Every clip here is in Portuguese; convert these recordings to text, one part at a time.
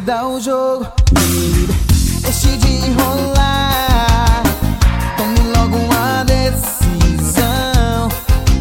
muda o jogo. Deixe de enrolar, tome logo uma decisão.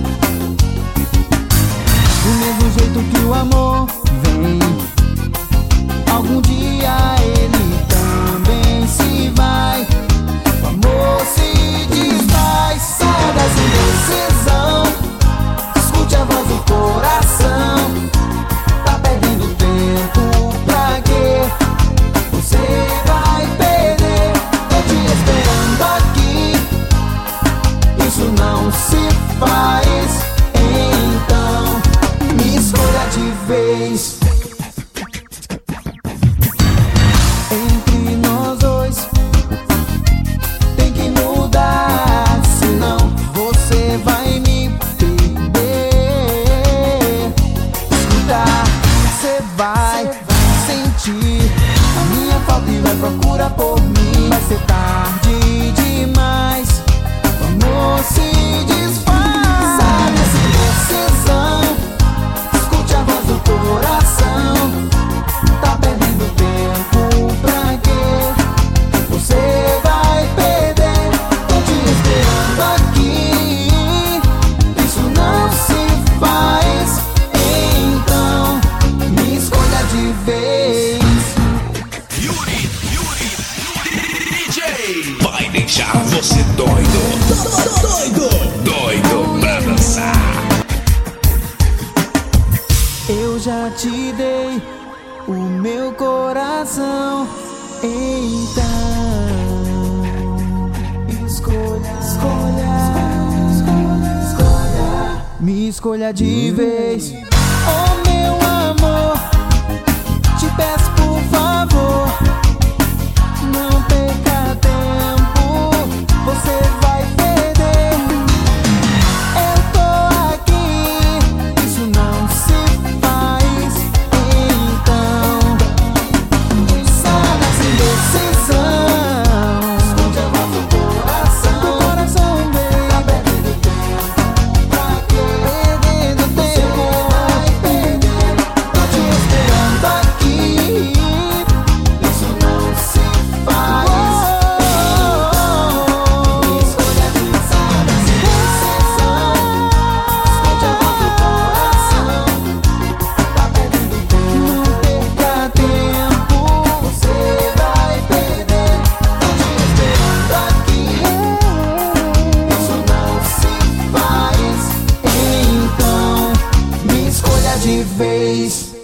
Do mesmo jeito que o amor vem, algum dia ele também se vai. O amor se desfaz, saia dessa indecisão. Escute a voz do coração. Tá perdendo tempo, pra quê? Você vai perder. Tô te esperando aqui, isso não se faz. Então me escolha de vez. Entre nós dois tem que mudar, senão você vai me perder. Escutar, você vai sentir a minha falta e vai procurar por mim. Vai ser tarde demais, o amor se desfaz. Sabe essa indecisão, escute a voz do coração. Tá perdendo tempo, pra quê? Você vai perder. Tô te esperando aqui, isso não se faz. Então me escolha de vez. Yuri, DJ, vai deixar você doido, doido pra dançar. Eu já te dei o meu coração, então me escolha de vez. Oh meu amor, te peço por favor, não perca tempo, você vai perder. Eu tô aqui, isso não se faz. Então sai dessa indecisão, esconde a voz do coração. O coração vem, tá perdendo tempo, pra quê? Perdendo tempo, vai perder. Tô te esperando aqui, isso não se faz. Me escolha de sai dessa indecisão, esconde a voz do coração. Tá perdendo tempo, não perca tempo, você vai perder. Tô te esperando aqui, isso não se faz. Então me escolha de vez.